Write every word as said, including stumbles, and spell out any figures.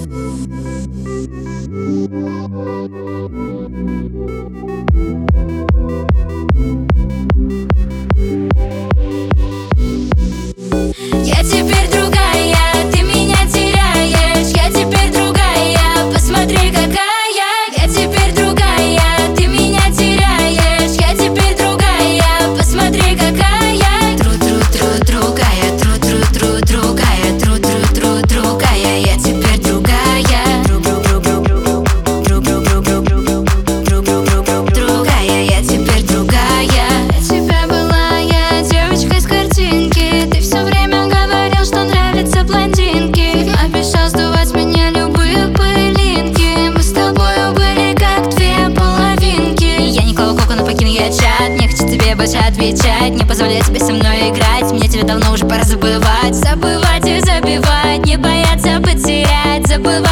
Я теперь другая, ты меня теряешь. Я теперь другая, посмотри какая. Я теперь другая, ты меня теряешь. Я теперь другая, посмотри какая. Тру-тру-тру другая, тру-тру-тру другая, тру-тру-тру другая. Я теперь другая, другая, я теперь другая. Для тебя была я девочкой с картинки. Ты все время говорил, что нравятся блондинки. Обещал сдувать с меня любые пылинки. Мы с тобою были как две половинки. Я не Клава Кока, но покину я чат. Не хочу тебе больше отвечать, не позволяю тебе со мной играть. Мне тебя давно уже пора забывать. Забывать и забивать, не бояться потерять. Забывать